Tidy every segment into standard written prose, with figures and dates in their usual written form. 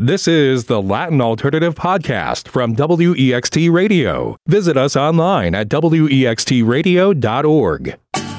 This is the Latin Alternative Podcast from WEXT Radio. Visit us online at wextradio.org.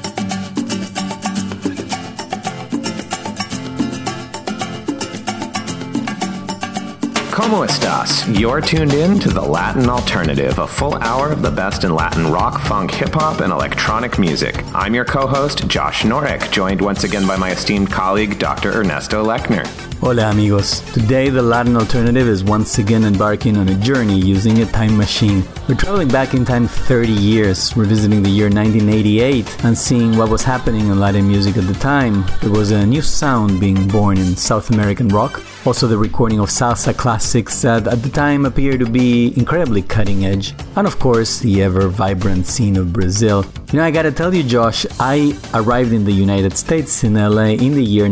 ¿Cómo estás? You're tuned in to the Latin Alternative, a full hour of the best in Latin rock, funk, hip-hop, and electronic music. I'm your co-host, Josh Norek, joined once again by my esteemed colleague, Dr. Ernesto Lechner. Hola amigos. Today the Latin Alternative is once again embarking on a journey using a time machine. We're traveling back in time 30 years, revisiting the year 1988 and seeing what was happening in Latin music at the time. There was a new sound being born in South American rock, also the recording of salsa classics that at the time appeared to be incredibly cutting edge, and of course the ever vibrant scene of Brazil. You know, I gotta tell you Josh, I arrived in the United States in LA in the year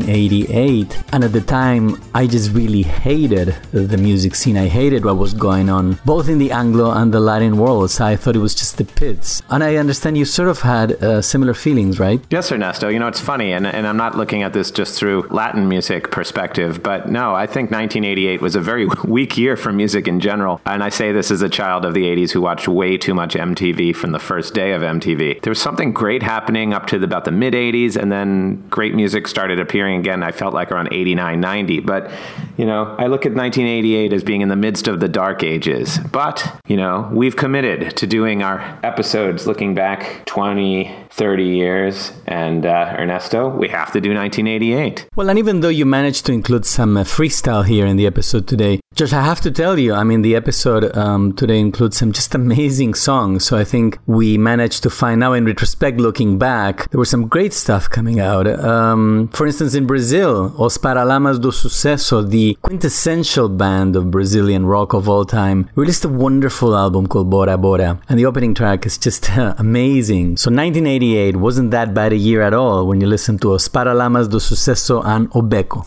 1988, and at the time I just really hated the music scene. I hated what was going on both in the Anglo and the Latin worlds. I thought it was just the pits, and I understand you sort of had similar feelings, right? Yes, Ernesto. You know, it's funny, and I'm not looking at this just through Latin music perspective, but no, I think 1988 was a very weak year for music in general, and I say this as a child of the 80s who watched way too much MTV from the first day of MTV. There was something great happening up to about the mid-80s, and then great music started appearing again, I felt like around 89, 90, but, you know, I look at 1988 as being in the midst of the dark ages, but, you know, we've committed to doing our episodes looking back 20, 30 years, and Ernesto, we have to do 1988. Well, and even though you managed to include some freestyle here in the episode today, Josh, I have to tell you, I mean, the episode today includes some just amazing songs, so I think we managed to find, now in retrospect, looking back, there was some great stuff coming out. For instance, in Brazil, Os Paralamas do Sucesso, the quintessential band of Brazilian rock of all time, released a wonderful album called Bora Bora, and the opening track is just amazing. So 1988 wasn't that bad a year at all when you listen to Os Paralamas do Sucesso and O Beco.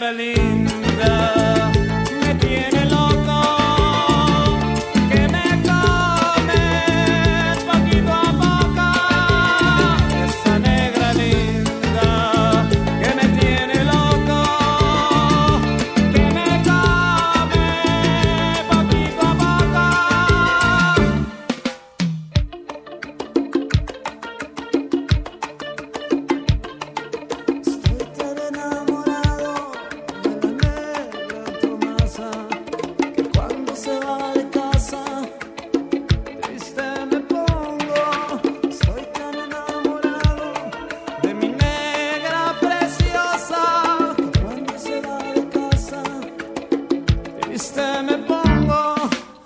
negra linda me tiene loco, que me come poquito a poco. Esa negra linda que me tiene loco, que me come poquito a poco. Estoy tan enamorado de la negra Tomasa, que cuando se va de casa triste me pongo. Estoy tan enamorado de mi negra preciosa, que cuando se va de casa triste me pongo.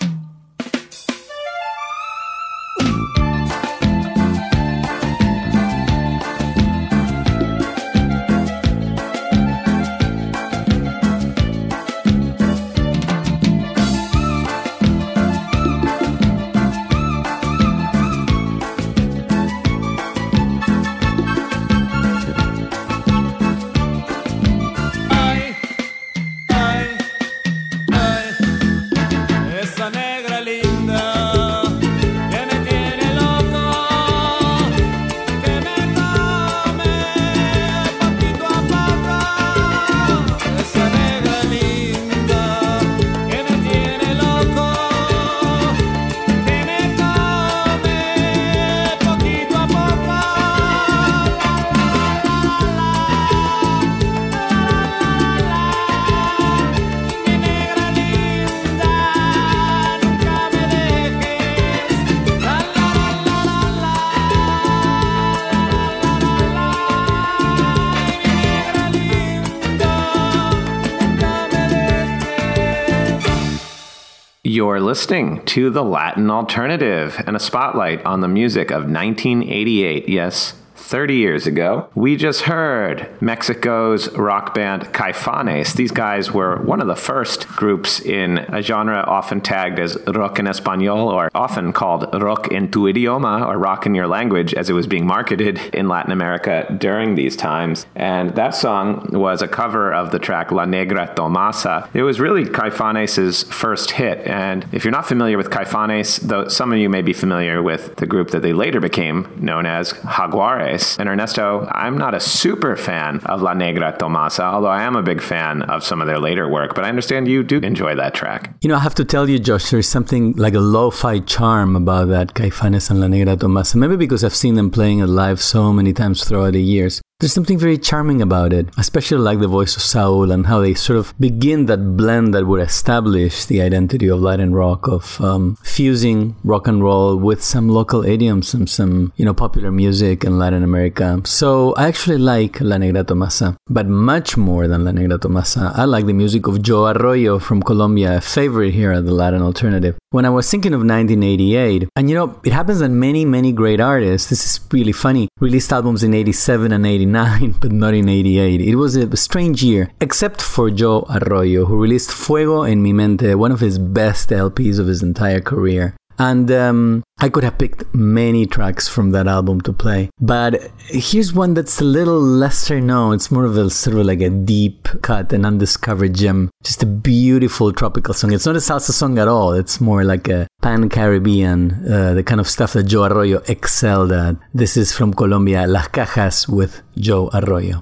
Ay, ay, ay, esa negra linda que me tiene loco, que me come poquito a poco. Esa negra linda que me tiene loco, que me come poquito a poco. Mi negra linda, nunca me dejes. La la la la la mi negra linda, nunca me dejes. You're listening to The Latin Alternative and a spotlight on the music of 1988. Yes, 30 years ago. We just heard Mexico's rock band Caifanes. These guys were one of the first groups in a genre often tagged as rock en español, or often called rock en tu idioma, or rock in your language, as it was being marketed in Latin America during these times. And that song was a cover of the track La Negra Tomasa. It was really Caifanes' first hit. And if you're not familiar with Caifanes, though some of you may be familiar with the group that they later became known as Jaguares. And Ernesto, I'm not a super fan of La Negra Tomasa, although I am a big fan of some of their later work, but I understand you do enjoy that track. You know, I have to tell you, Josh, there's something like a lo-fi charm about that Caifanes and La Negra Tomasa. Maybe because I've seen them playing it live so many times throughout the years. There's something very charming about it, especially like the voice of Saul and how they sort of begin that blend that would establish the identity of Latin rock, of fusing rock and roll with some local idioms and some, popular music in Latin America. So I actually like La Negra Tomasa, but much more than La Negra Tomasa, I like the music of Joe Arroyo from Colombia, a favorite here at the Latin Alternative. When I was thinking of 1988, and it happens that many, many great artists, this is really funny, released albums in 87 and 89, but not in 88. It was a strange year, except for Joe Arroyo, who released Fuego en mi mente, one of his best LPs of his entire career. And I could have picked many tracks from that album to play. But here's one that's a little lesser known. It's more of a sort of like a deep cut, an undiscovered gem. Just a beautiful tropical song. It's not a salsa song at all. It's more like a pan-Caribbean, the kind of stuff that Joe Arroyo excelled at. This is from Colombia, Las Cajas with Joe Arroyo.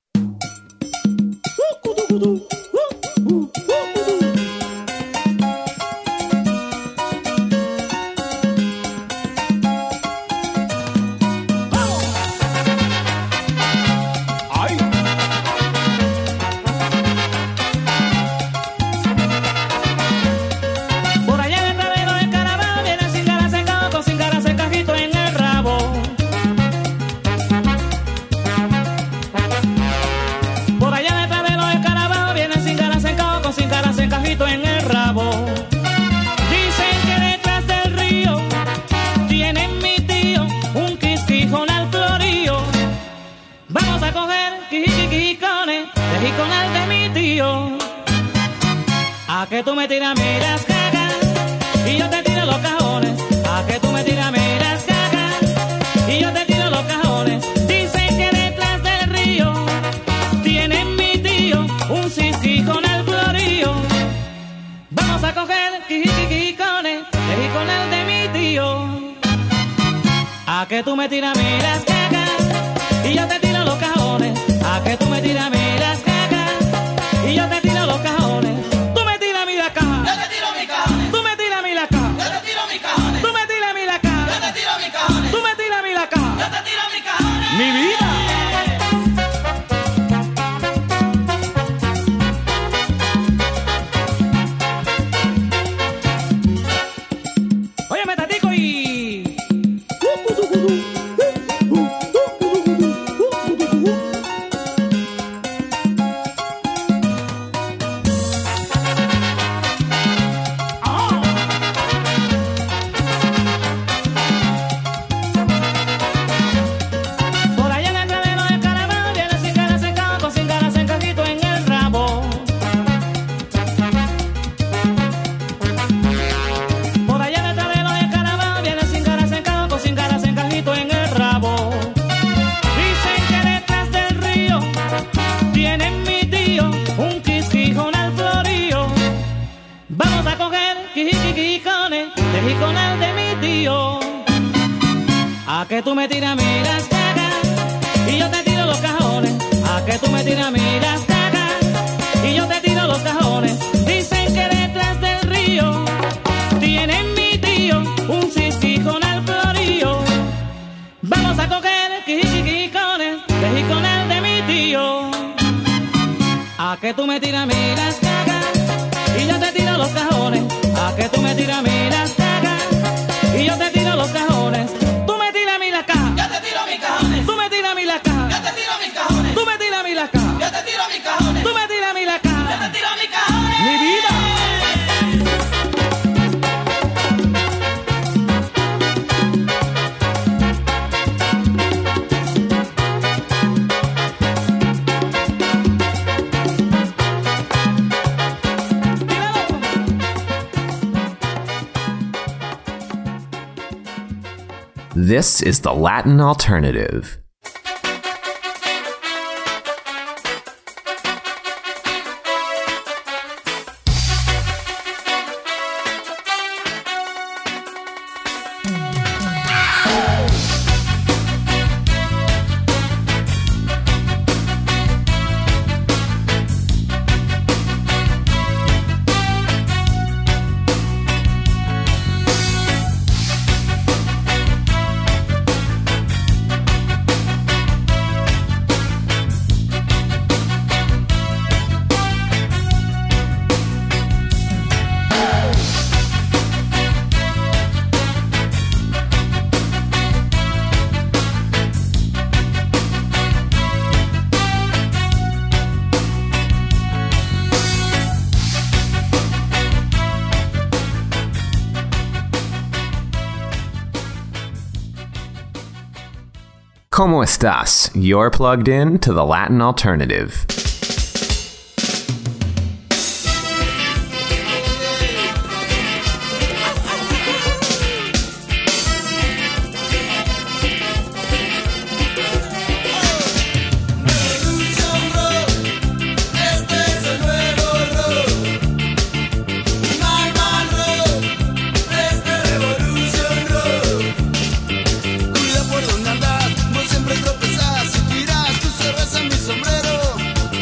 Que tú me tiras miras cagas y yo te tiro los cajones. A que tú me tiras miras cagas y yo te tiro los cajones. Dicen que detrás del río tiene mi tío un cisco A que tú me tiras a mí las cagas y yo te tiro los cajones. A que tú me tiras a mí las cagas y yo te tiro los cajones. Tú me tiras a mí la caja, Yo te tiro mis cajones. tú me tiras a mí la caja, Yo te tiro mis cajones. tú me tiras a mí la caja, Yo te tiro mis cajones. tú me tiras a mí la caja. Yo te tiro mis cajones. Mi vida. Oye, me tatico y... Por allá en el granero del caraván viene sin ganas en campo, sin ganas en cajito en el rabo. Por allá en el granero del caraván viene sin ganas en campo, sin ganas en cajito en el rabo. Dicen que detrás del río tiene mi tío un quisquijón florío. Vamos a coger quijiquijicones del jiconal de mi tío. A que tú me tiras a mí las cagas y yo te tiro los cajones. A que tú me tiras a mí las cagas y yo te tiro los cajones. Dicen que detrás del río tiene mi tío un cisquijón al florío. Vamos a coger quijiquijicones del jiconal de mi tío. A que tú me tiras a mí las cagas y yo te tiro los cajones. A que tú me tiras a mí las cagas y yo te tiro los cajones. Tú me tiras a mí la caja, Yo te tiro mis cajones. tú me tiras a mí la caja, Yo te tiro mis cajones. tú me tiras a mí la caja, Yo te tiro mis cajones. tú me tiras a mí la Yo caja. te tiro mis cajones. Mi vida. This is the Latin alternative. ¿Cómo estás? You're plugged in to the Latin alternative. Cuida por donde andas, no siempre tropezas. Si tiras tu cerveza en mi sombrero,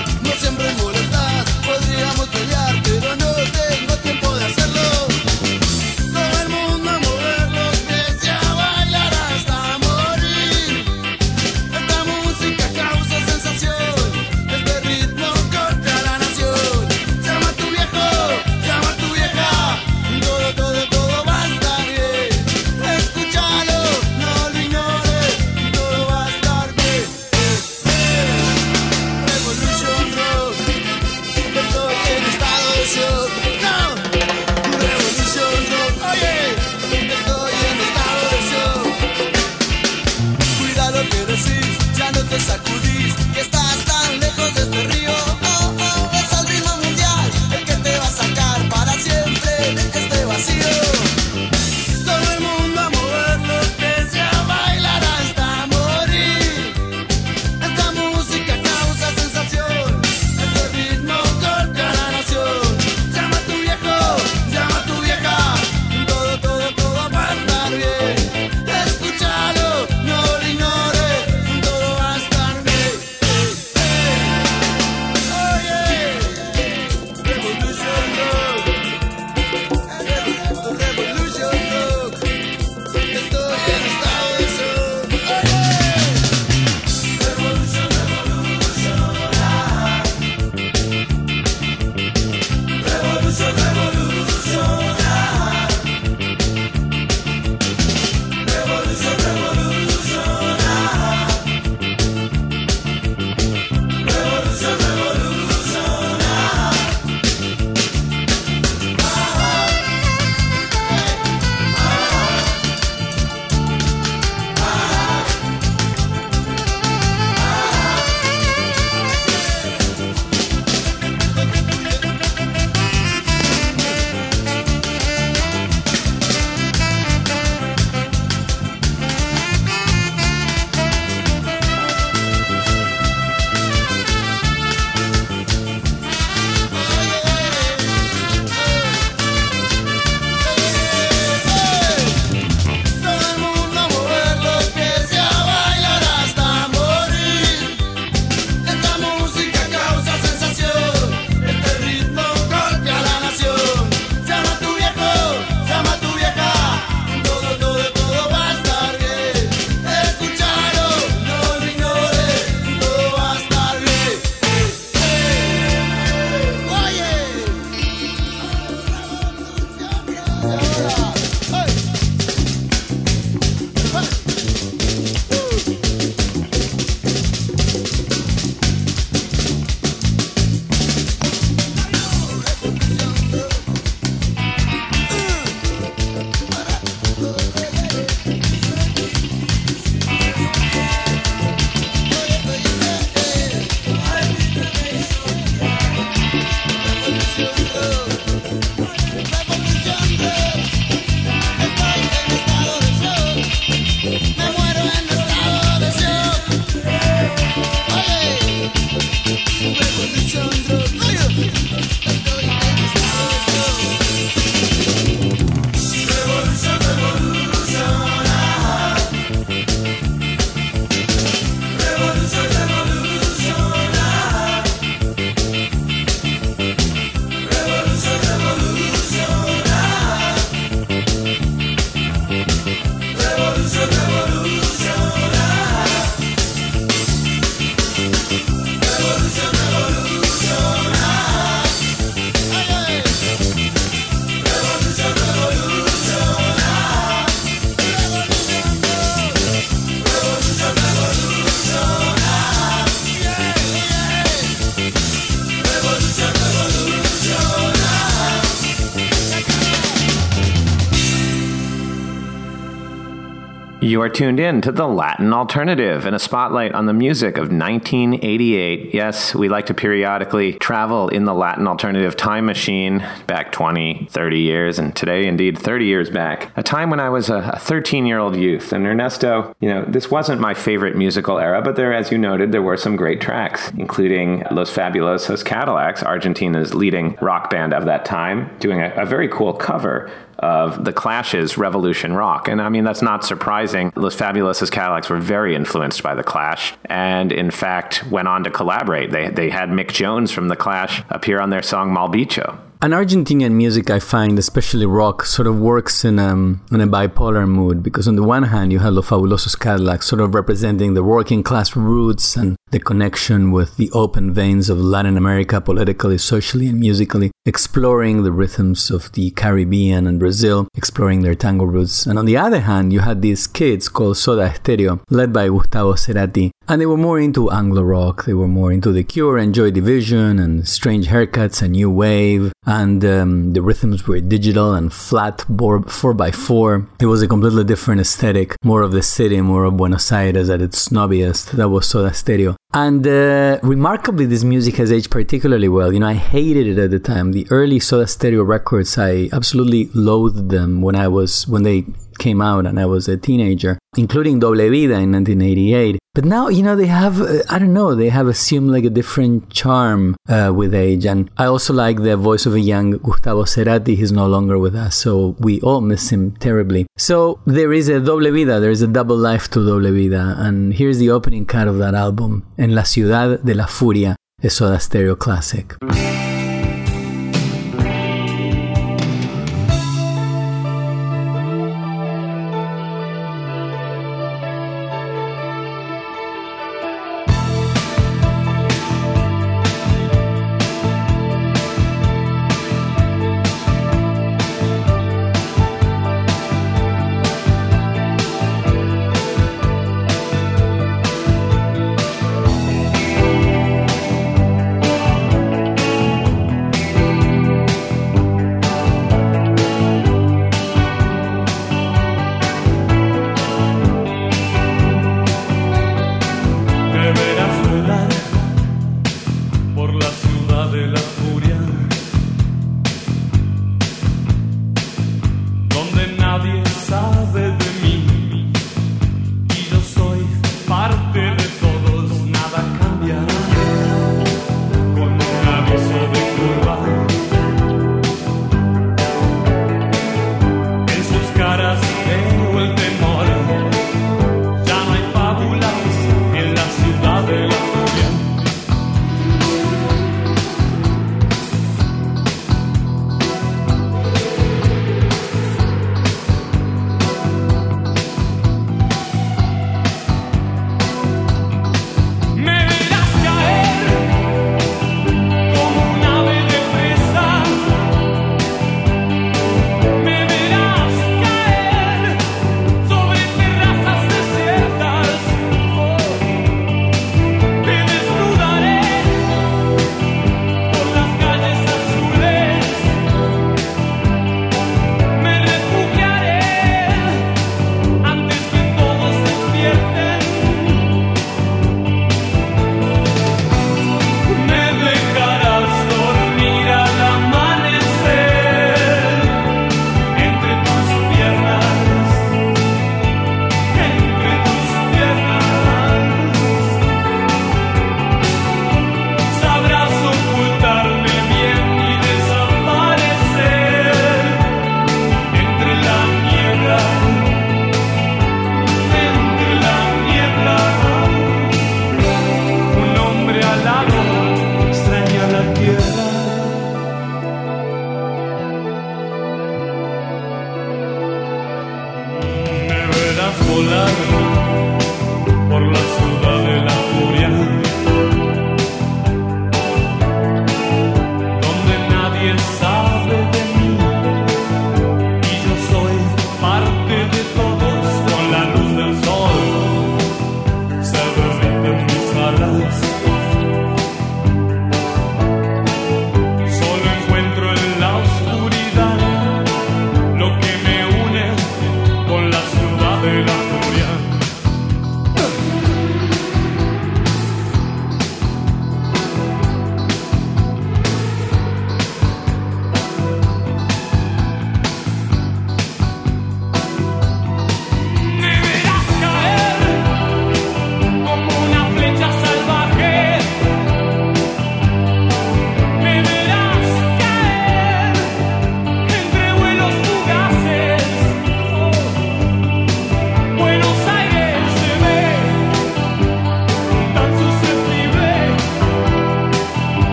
You are tuned in to the Latin Alternative and a spotlight on the music of 1988. Yes, we like to periodically travel in the Latin Alternative time machine back 20, 30 years, and today, indeed, 30 years back. A time when I was a 13-year-old youth. And Ernesto, this wasn't my favorite musical era, but there, as you noted, there were some great tracks, including Los Fabulosos Cadillacs, Argentina's leading rock band of that time, doing a very cool cover of The Clash's Revolution Rock. And I mean, that's not surprising. Los Fabulosos Cadillacs were very influenced by The Clash and, in fact, went on to collaborate. They had Mick Jones from The Clash appear on their song Mal Bicho. And Argentinian music, I find, especially rock, sort of works in a bipolar mood, because on the one hand, you have Los Fabulosos Cadillacs sort of representing the working class roots and the connection with the open veins of Latin America, politically, socially, and musically, exploring the rhythms of the Caribbean and Brazil, exploring their tango roots. And on the other hand, you had these kids called Soda Stereo, led by Gustavo Cerati, and they were more into Anglo rock. They were more into The Cure and Joy Division and Strange Haircuts and New Wave. And the rhythms were digital and flat 4x4. It was a completely different aesthetic, more of the city, more of Buenos Aires at its snobbiest. That was Soda Stereo. And remarkably, this music has aged particularly well. I hated it at the time. The early Soda Stereo records, I absolutely loathed them when they came out and I was a teenager, including Doble Vida in 1988. But now, they have, they have assumed like a different charm with age. And I also like the voice of a young Gustavo Cerati. He's no longer with us, so we all miss him terribly. So there is a Doble Vida, there is a double life to Doble Vida. And here's the opening cut of that album, En la Ciudad de la Furia, a Soda Stereo classic.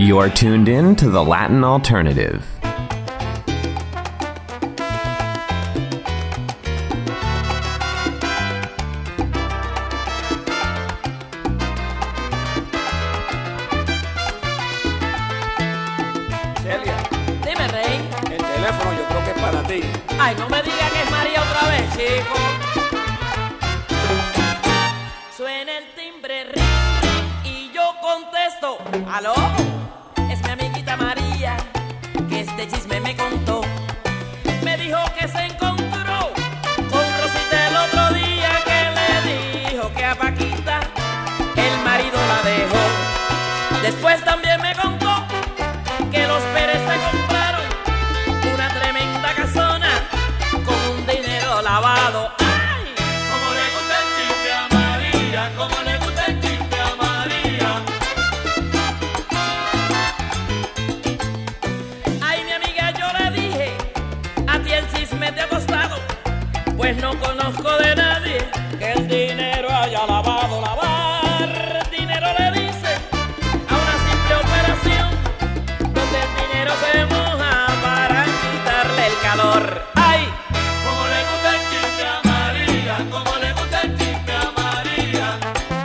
You're tuned in to the Latin Alternative. Celia, Dime, Rey. el teléfono yo creo que es para ti. Ay, no me diga que es María otra vez, chico. Suena el timbre, ring, ring, y yo contesto. ¿Aló? Es mi amiguita María, que este chisme me contó. Me dijo que se encontró con Rosita el otro día, que le dijo que a Paquita el marido la dejó. Después también me contó que los Pérez se compraron una tremenda casona con un dinero lavado. ¡Ay! Como le gusta el chiste a María, como le gusta el chiste a María. Ay, mi amiga, yo le dije, a ti el chisme te ha costado, pues no conozco de nadie que el dinero haya lavado. Lavar dinero le dice a una simple operación donde el dinero se moja para quitarle el calor. ¡Ay! Como le gusta el chiste a María, como le gusta el chiste a María.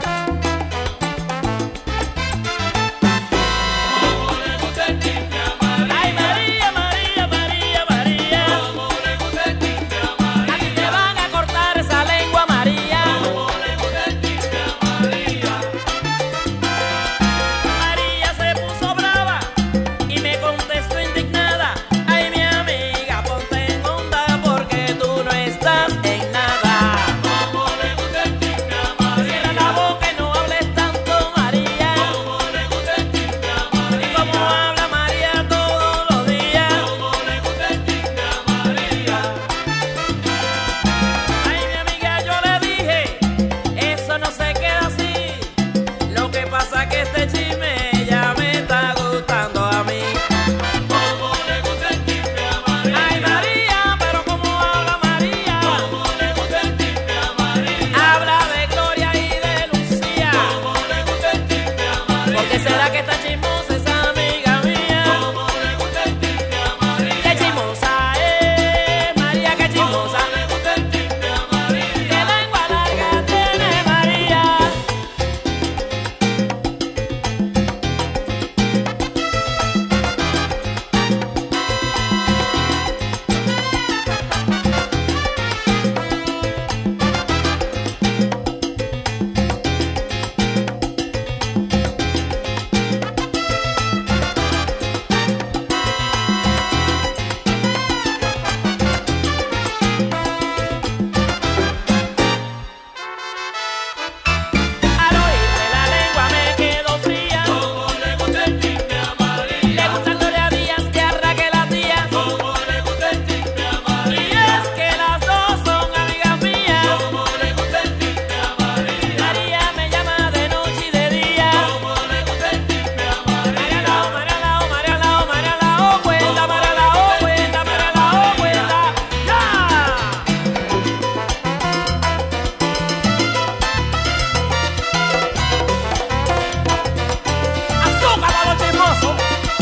Como le gusta el chiste a María. ¡Ay, María, María, María, María! Como le gusta el chiste a A ti María. te van a cortar esa lengua, María. Como le gusta el chiste a María. María se puso brava y me contestó indignada. Ay, mi amiga, ponte en onda porque tú no estás en nada. Como le gusta el chiste a María. Cierra la boca y no hables tanto, María. Como le gusta el chiste a María. Y como habla María todos los días. Como le gusta el chiste a María. Ay, mi amiga, yo le dije, eso no se queda así. Lo que pasa que este chisme ya me está gustando a mí. Como le gusta el chiste a María. Ay, María, pero como habla María. Como le gusta el chiste a María. Habla de Gloria y de Lucía. Como le gusta el chiste a María. ¿Por qué será que esta chismosa es amiga mía? Como le gusta el chiste a María. ¡Qué chismosa es María, qué chismosa! Como le gusta el chiste a María. ¡Qué lengua larga tiene María! Al oírle la lengua me quedo fría. Como le gusta el chiste a María. Le gusta Gloria Díaz que arraque la tía. Como le gusta el chiste a Y María. es que las dos son amigas mías. Como le gusta el chiste a María. María me llama de noche y de día. Como le gusta el chiste a María. María Lao, María Lao, María Lao, María Lao, cuenta, María Lao, cuenta, María Lao, cuenta. ¡Ya! ¡Azúcar para los chismosos!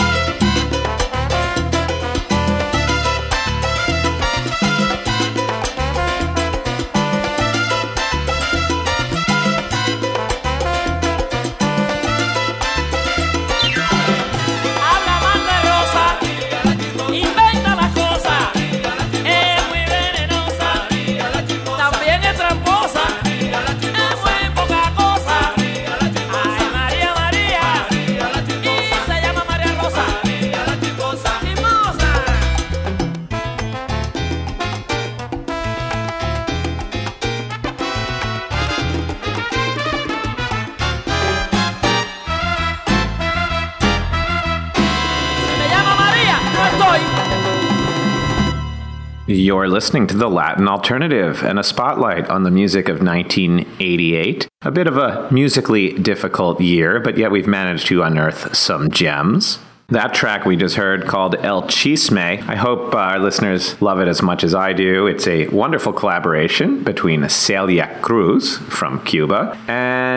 Habla mal de Rosa, inventa las cosas, es muy venenosa, también es tramposa, es muy poca cosa. Ay, María, María, y se llama María Rosa, chismosa. Se me llama María, no estoy. You're listening to the Latin Alternative and a spotlight on the music of 1988. A bit of a musically difficult year, but yet we've managed to unearth some gems. That track we just heard called El Chisme, I hope our listeners love it as much as I do. It's a wonderful collaboration between Celia Cruz from Cuba and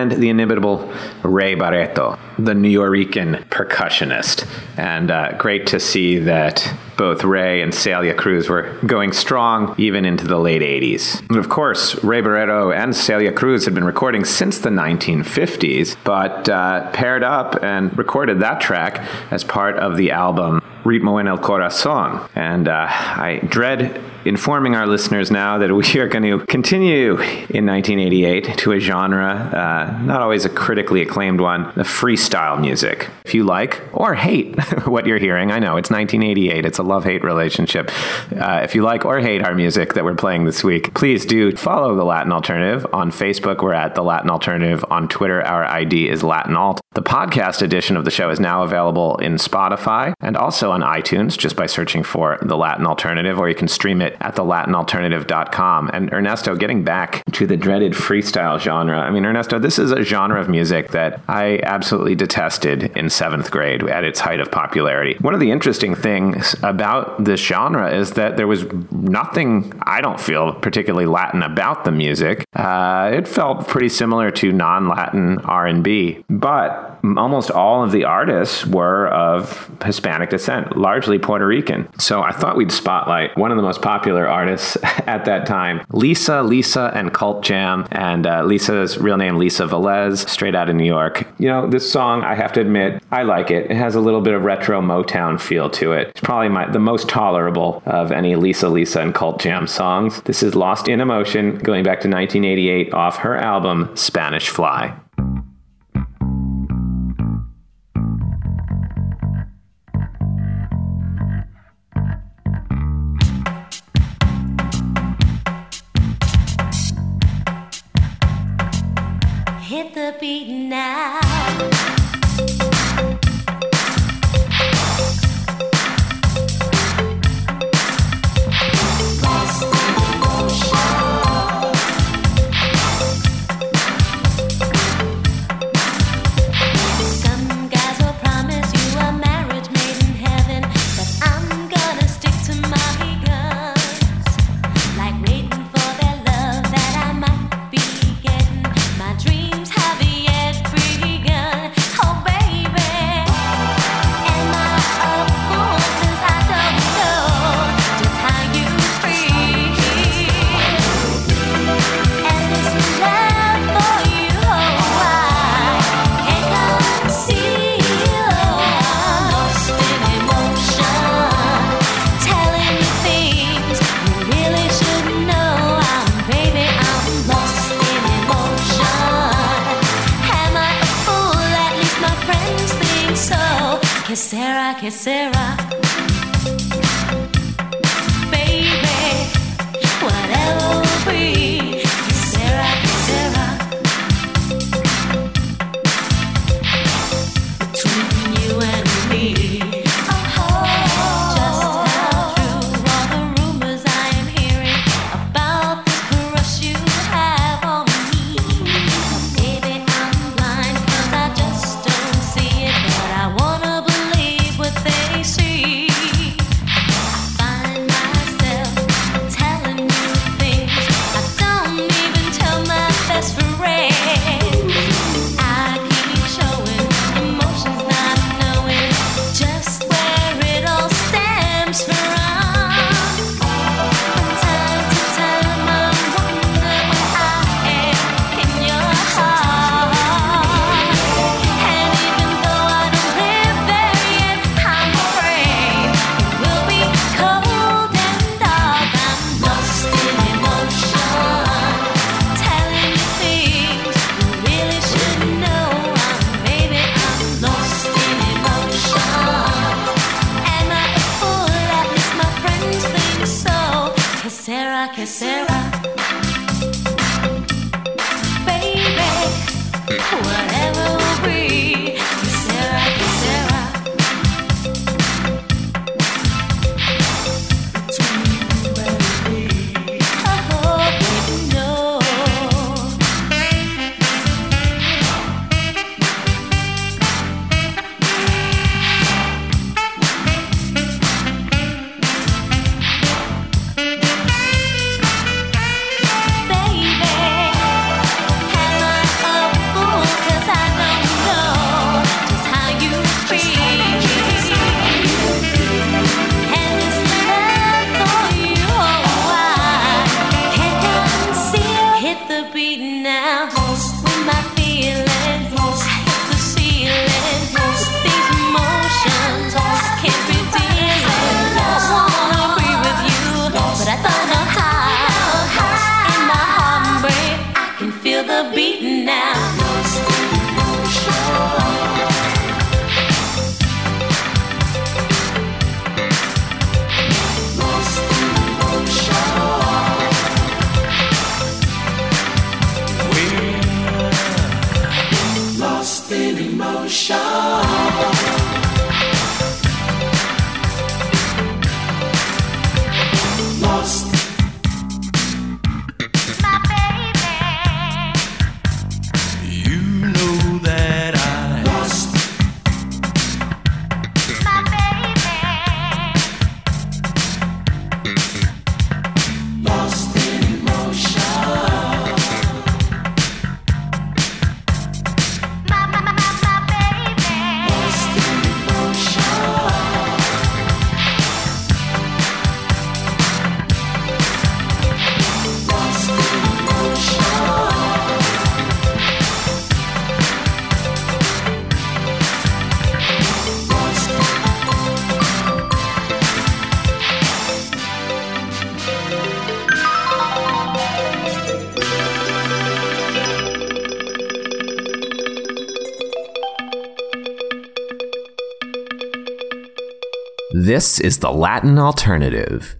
and the inimitable Ray Barretto, the Nuyorican percussionist. And great to see that both Ray and Celia Cruz were going strong even into the late 80s. And of course, Ray Barretto and Celia Cruz had been recording since the 1950s, but paired up and recorded that track as part of the album Ritmo en el Corazón. And I dread informing our listeners now that we are going to continue in 1988 to a genre, not always a critically acclaimed one, the freestyle music. If you like or hate what you're hearing, I know it's 1988, it's a love-hate relationship. If you like or hate our music that we're playing this week, please do follow The Latin Alternative. On Facebook, we're at The Latin Alternative. On Twitter, our ID is Latin Alt. The podcast edition of the show is now available in Spotify and also on iTunes, just by searching for The Latin Alternative, or you can stream it at thelatinalternative.com. And Ernesto, getting back to the dreaded freestyle genre, I mean, Ernesto, this is a genre of music that I absolutely detested in 7th grade at its height of popularity. One of the interesting things about this genre is that there was nothing, I don't feel, particularly Latin about the music. It felt pretty similar to non-Latin R&B, but almost all of the artists were of Hispanic descent, largely Puerto Rican. So I thought we'd spotlight one of the most popular artists at that time, Lisa and Cult Jam. And Lisa's real name, Lisa Velez, straight out of New York. You know, this song, I have to admit, I like it. It has a little bit of retro Motown feel to it. It's probably the most tolerable of any Lisa and Cult Jam songs. This is Lost in Emotion, going back to 1988 off her album, Spanish Fly. Hit the beat now. Lost in emotion. Some guys will promise you a marriage made in heaven, but I'm gonna stick to my guns, like waiting for their love that I might be getting. My dreams have yet begun. Oh baby, am I a fool? 'Cause I don't know just how you feel. And this love for you, oh, I can't conceal. I'm lost in emotion, telling you things you really should know. I'm lost in emotion. Am I a fool? At least my friends think so. Que sera, baby, whatever will be. Que sera, between you and me. Just how true are the rumors I am hearing about this crush you have on me? Baby, I'm blind 'cause I just don't see it, but I wanna believe what they see. I find myself telling you things beat now. With my feelings, I hit the ceiling. These emotions can't be dealing. I wanna be with you, but I don't know how. In my heartbreak, I can feel the beat now. This is the Latin Alternative.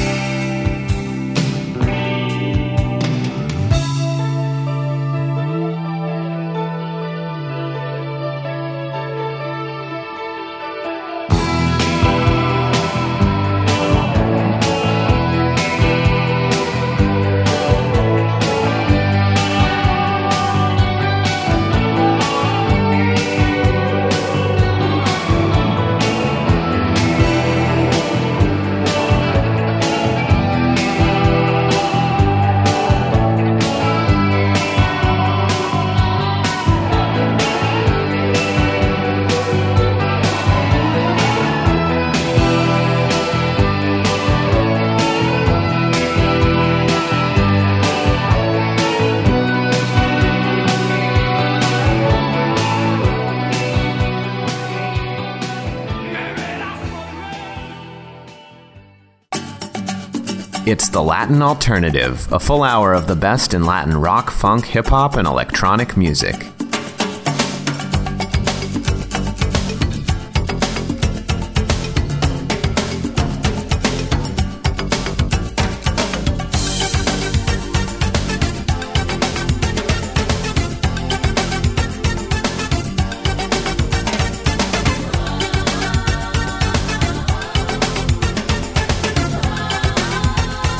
It's the Latin Alternative, a full hour of the best in Latin rock, funk, hip-hop, and electronic music.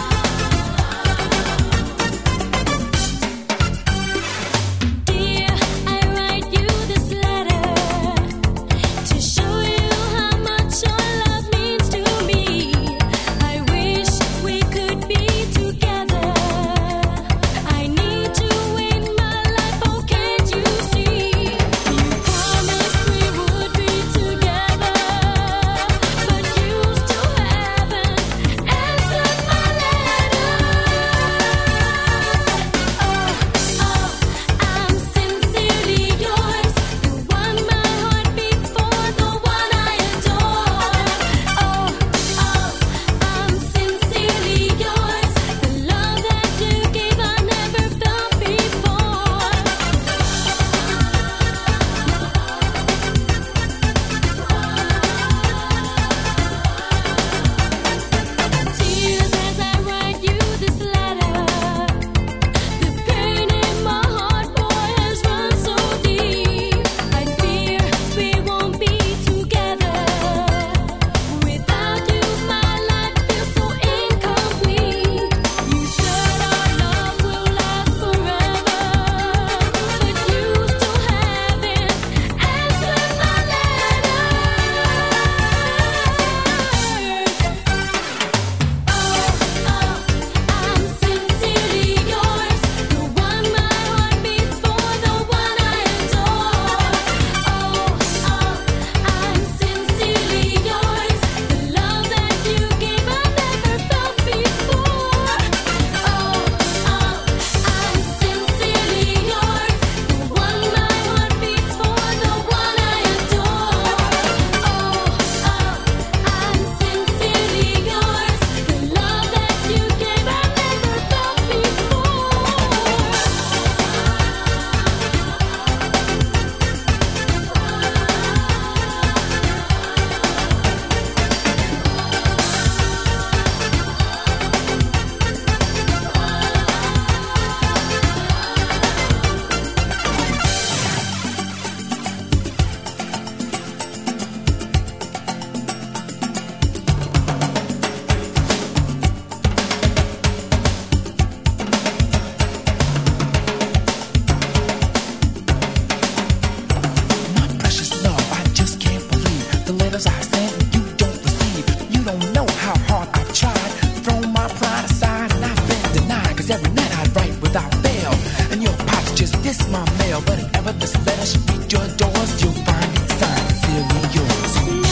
Dear just this my mail. Whatever this letter should reach your doors, you'll find it signed, sincerely yours.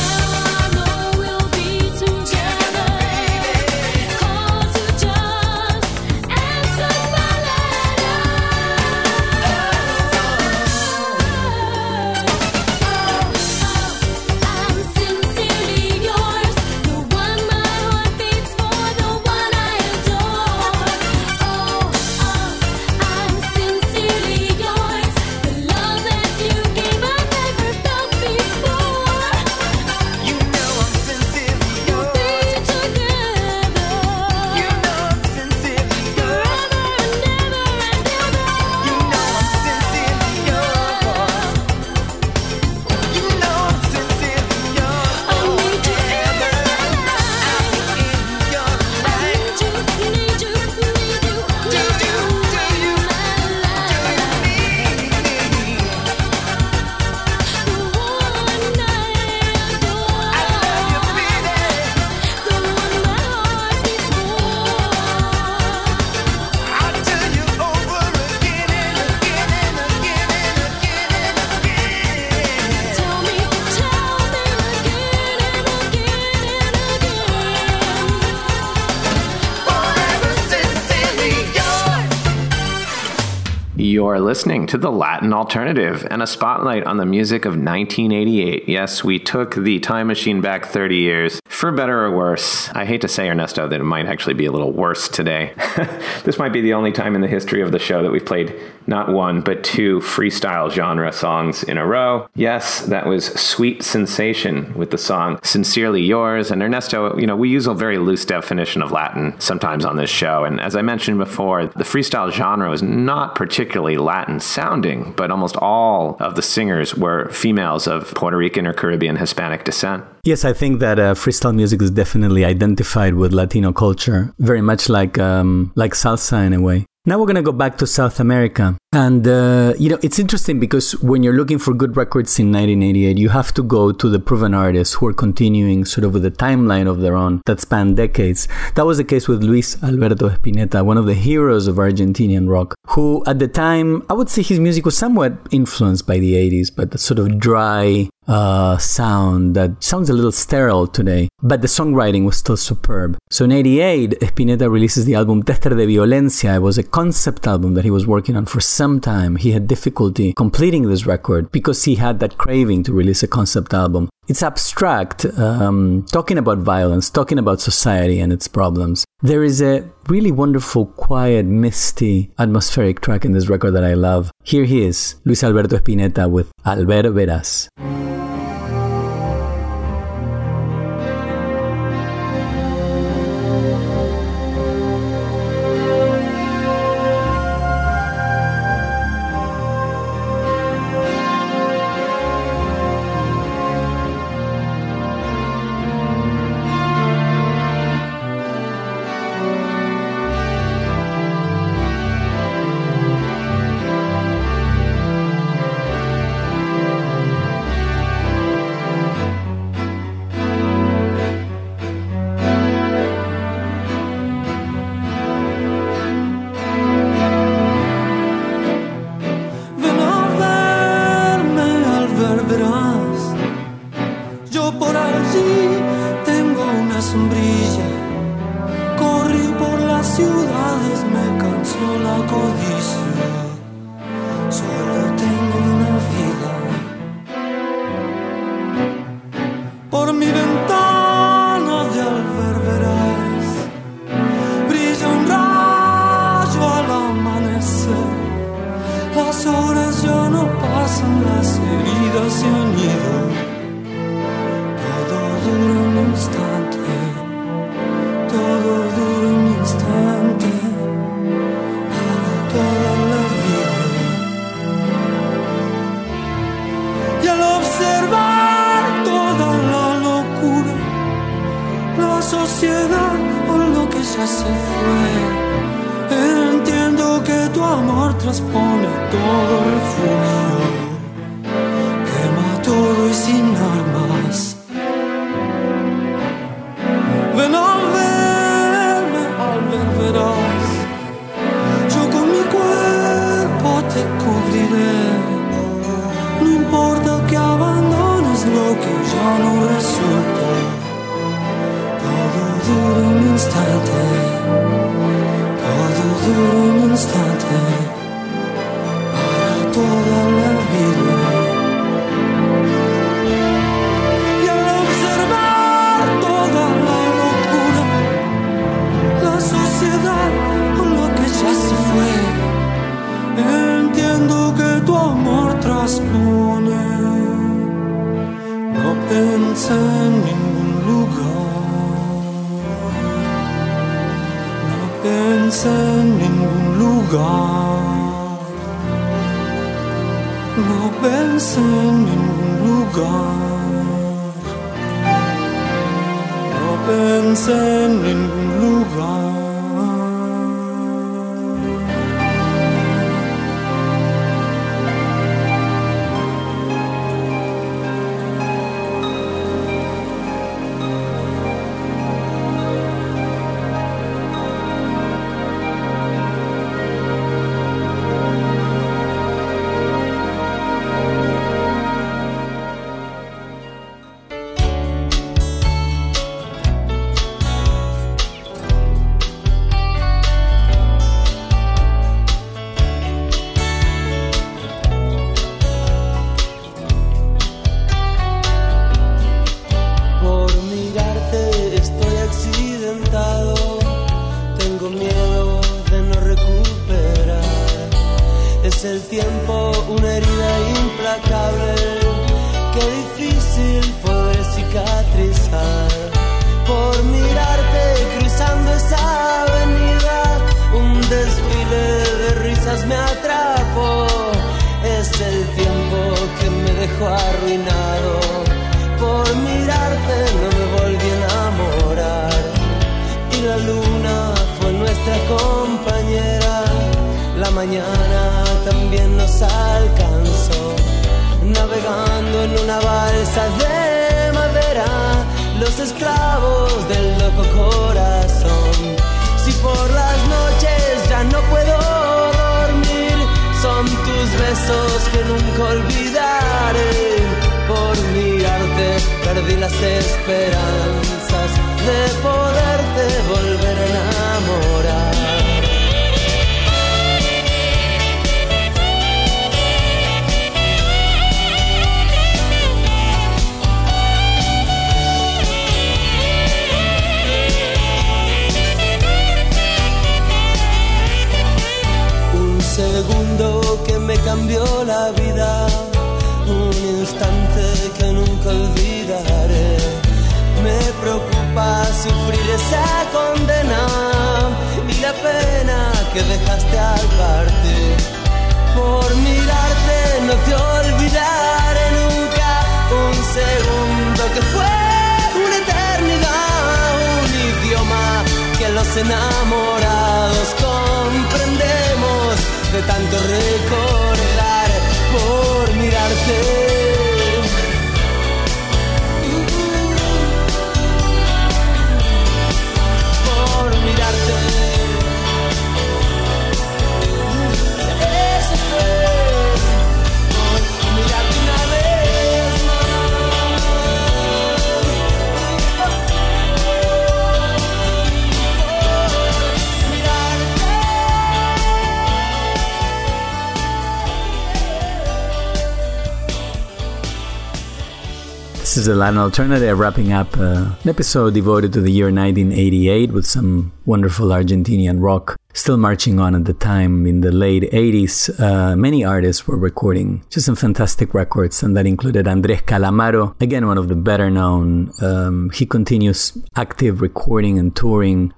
You're listening to The Latin Alternative and a spotlight on the music of 1988. Yes, we took the time machine back 30 years, for better or worse. I hate to say, Ernesto, that it might actually be a little worse today. This might be the only time in the history of the show that we've played not one, but two freestyle genre songs in a row. Yes, that was Sweet Sensation with the song Sincerely Yours. And Ernesto, we use a very loose definition of Latin sometimes on this show. And as I mentioned before, the freestyle genre is not particularly Latin sounding, but almost all of the singers were females of Puerto Rican or Caribbean Hispanic descent. Yes, I think that freestyle music is definitely identified with Latino culture, very much like salsa in a way. Now we're going to go back to South America. And, it's interesting because when you're looking for good records in 1988, you have to go to the proven artists who are continuing sort of with a timeline of their own that span decades. That was the case with Luis Alberto Spinetta, one of the heroes of Argentinian rock, who at the time, I would say his music was somewhat influenced by the 80s, but the sort of dry sound that sounds a little sterile today, but the songwriting was still superb. So in 88, Spinetta releases the album Tester de Violencia. It was a concept album that he was working on for some time. He had difficulty completing this record because he had that craving to release a concept album. It's abstract, talking about violence, talking about society and its problems. There is a really wonderful, quiet, misty, atmospheric track in this record that I love. Here he is, Luis Alberto Spinetta with Al Ver Verás. Yo con mi cuerpo te ya no resulta. Todo dura un instante, todo dura un instante, para toda la vida. Y al observar toda la locura, la sociedad con lo que ya se fue, entiendo que tu amor traspone. No pensé en ningún lugar, no pensé en ningún lugar, no pensé en ningún lugar, no pensé en ningún lugar. This is the Latin Alternative, wrapping up an episode devoted to the year 1988 with some wonderful Argentinian rock. Still marching on at the time in the late 80s, many artists were recording just some fantastic records, and that included Andrés Calamaro, again one of the better known. He continues active recording and touring,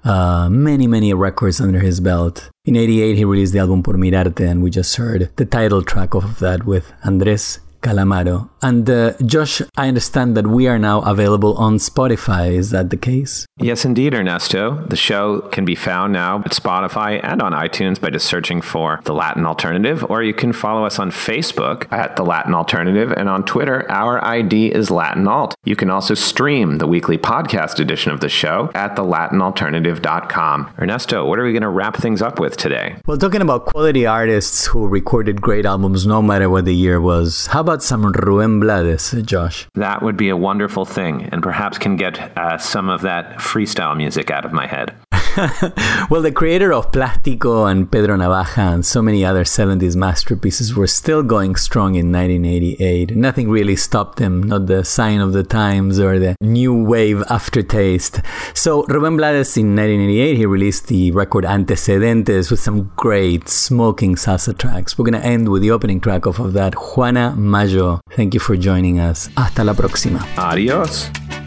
many records under his belt. In 88 he released the album Por Mirarte, and we just heard the title track of that with Andrés Calamaro. And Josh, I understand that we are now available on Spotify. Is that the case? Yes, indeed, Ernesto. The show can be found now at Spotify and on iTunes by just searching for The Latin Alternative, or you can follow us on Facebook at The Latin Alternative, and on Twitter, our ID is Latin Alt. You can also stream the weekly podcast edition of the show at thelatinalternative.com. Ernesto, what are we going to wrap things up with today? Well, talking about quality artists who recorded great albums no matter what the year was, how about some Rubén Rubén Blades, Josh. That would be a wonderful thing, and perhaps can get some of that freestyle music out of my head. Well, the creator of Plástico and Pedro Navaja and so many other 70s masterpieces were still going strong in 1988. Nothing really stopped them, not the sign of the times or the new wave aftertaste. So Rubén Blades in 1988, he released the record Antecedentes with some great smoking salsa tracks. We're going to end with the opening track off of that, Juana Mayo. Thank you for joining us. Hasta la próxima. Adios.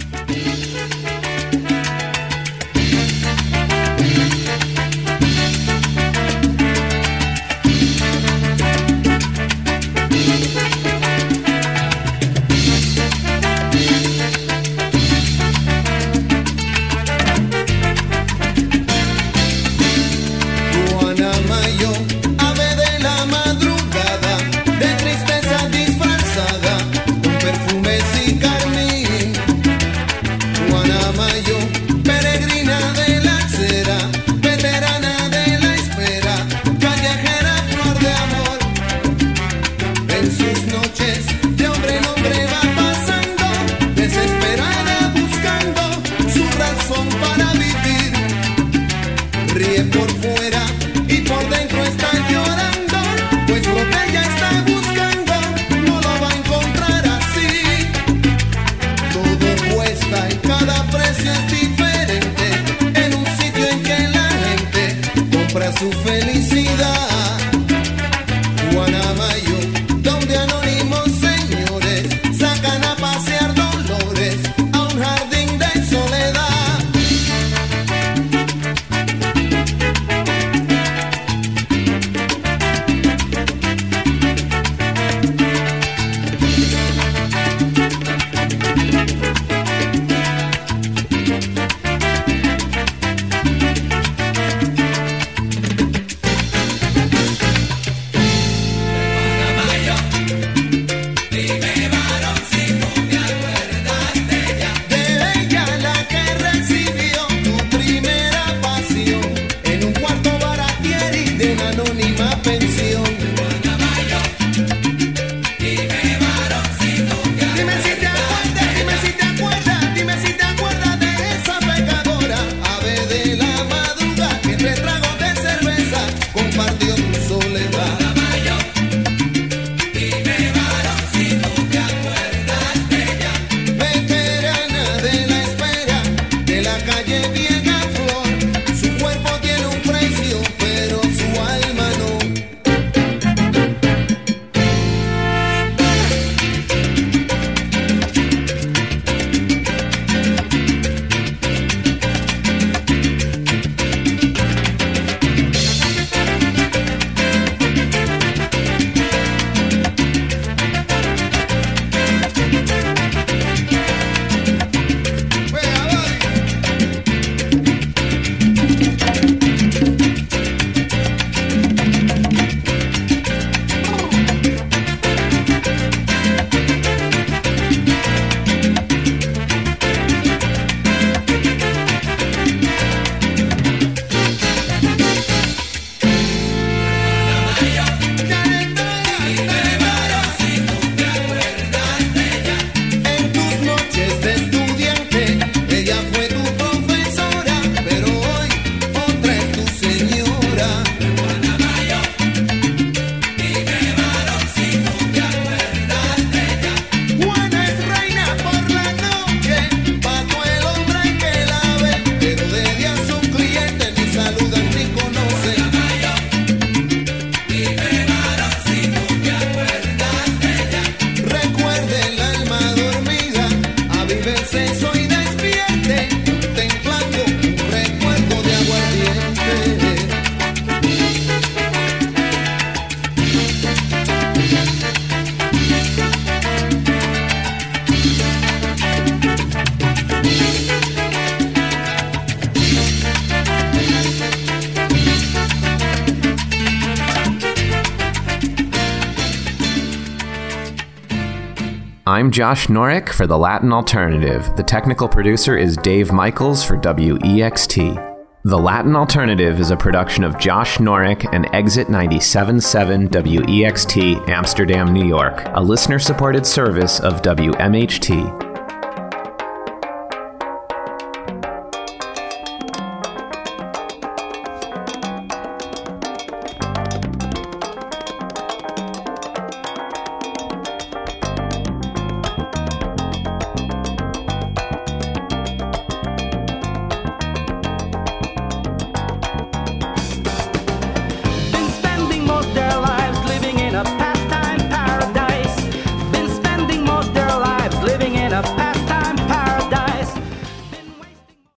Su felicidad, Guanamayo, donde anónimos señores sacan a pasear dolores a un jardín de soledad. I'm Josh Norick for The Latin Alternative. The technical producer is Dave Michaels for WEXT. The Latin Alternative is a production of Josh Norick and Exit 97.7 WEXT, Amsterdam, New York, a listener-supported service of WMHT.